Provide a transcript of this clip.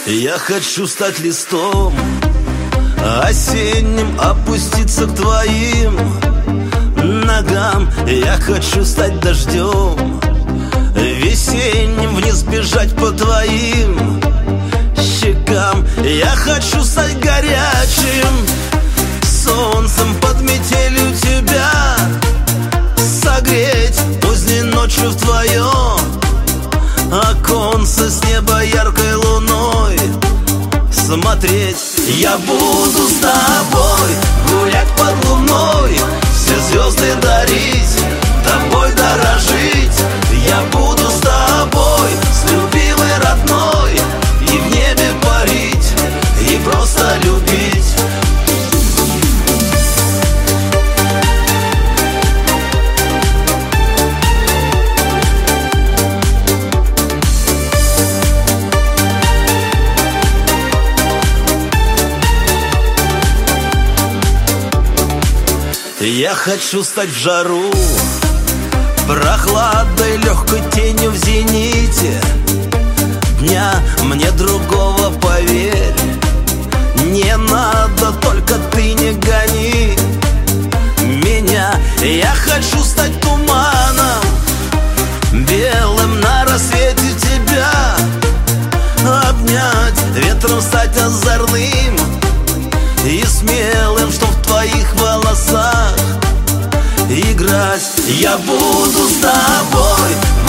Я хочу стать листом осенним, опуститься к твоим ногам. Я хочу стать дождем весенним, вниз бежать по твоим щекам. Я хочу стать горячим солнцем под метелью тебя, согреть поздней ночью в твоем оконце, с неба яркой луной смотреть. Я буду с тобой гулять под луной, все звезды дарить, тобой дорожить. Я буду с тобой, с любимой родной, и в небе парить, и просто любить. Я хочу стать в жару прохладой, легкой тенью в зените дня. Мне другого, поверь, не надо, только ты не гони меня. Я хочу стать туманом белым на рассвете тебя обнять, ветром стать озорным и смелым, что в твоих волосах играть. Я буду с тобой